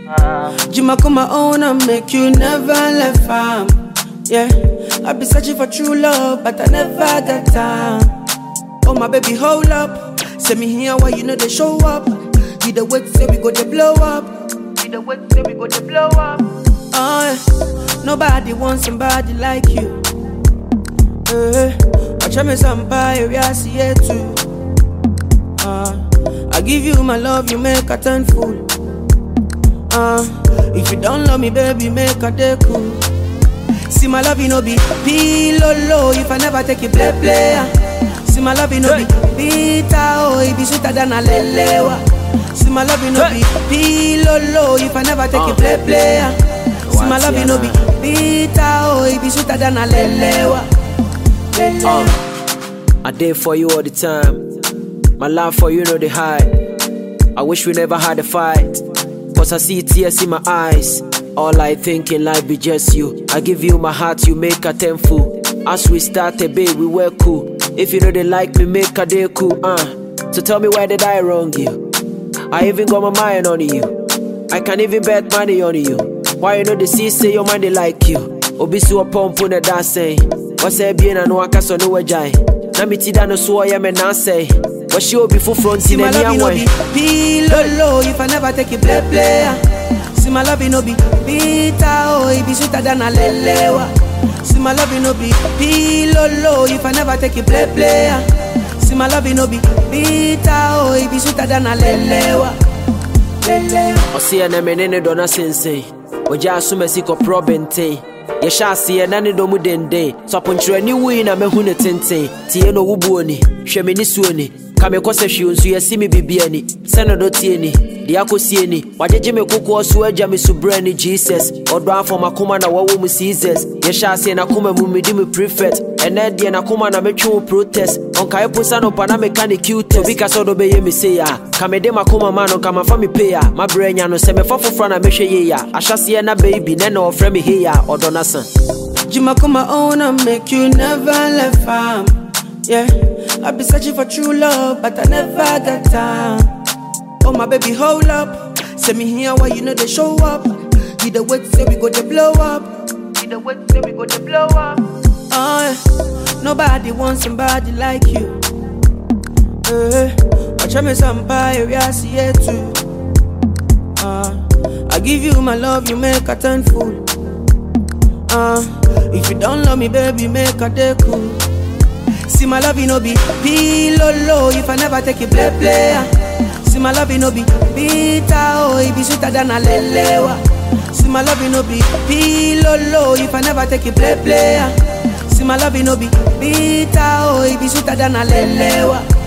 Jima come my own and make you never left farm. Yeah, I be searching for true love, but I never got time. Oh my baby, hold up. Send me here while you know they show up. You the wait, say we go to blow up. You the wait, say we go to blow up. Nobody wants somebody like you. Watch me somebody, we are see it too. I give you my love, you make a turn fool. If you don't love me, baby, make a day cool. See my love, you know be low. If I never take you play. See my love, you know be bitter, oh, it be sweeter than a lelewa. See my love, you know be low. If I never take you play. See my love, you know be bitter, oh, it be sweeter than a lelewa. I did for you all the time. My love for you know the high. I wish we never had a fight, cause I see tears in my eyes. All I think in life be just you. I give you my heart, you make a tenfold. As we started, babe, we were cool. If you know they like me, make a day cool. So tell me why did I wrong you? I even got my mind on you. I can even bet money on you. Why you know the sea say your mind they like you? Obisu a pump on the dancing. What's that being a no akaso no wajai? Namiti dano so I am a say. What she will be full front in any way. Be low if I never take you play. See my love, you know be bitter, oh, it be sweeter than a lelewa. See my love, you know be low if I never take you play. See my love, you know be bitter, oh, it be sweeter than a lelewa. I see an eminent donna sensei. Oja sumesiko probente. Yesha see an anidomu dende. So punch any win a mehune tente. Tieno wubuoni, shemini suoni. Kame kose shiunsu ya simi bibiani. Seno do tieni, diako sieni. Wajeje me kuku osueja mi subreni Jesus. Odwa for makuma na wawu mu Jesus. Yesha see na kuma mumidi mi prefect. Enedi na kuma na mechu protest. Onka epusa no pana mechanic cute. Bika sodo be ye mi say ya. Kame de makuma mano kama fa mi pay ya. Ma brenya no se me fa fofra na mehwe ye ya. Ashase na baby nena ofre mi he ya odona san. Jima come my own and make you never left farm. Yeah, I be searching for true love, but I never got time. Oh my baby, hold up. Send me here while you know they show up. You the wait, say we go to blow up. You the wait, say we go to blow up. Nobody wants somebody like you. Watch me somebody, we are see it too. I give you my love, you make a turn fool. If you don't love me, baby, make a day cool. See my love, you know be low if I never take you play. See my love, you know be bitter, oh, it be sweeter than a lelewa. See my love, you know be low if I never take you play. See my love, you know be bitter, oh, it be sweeter than a lelewa.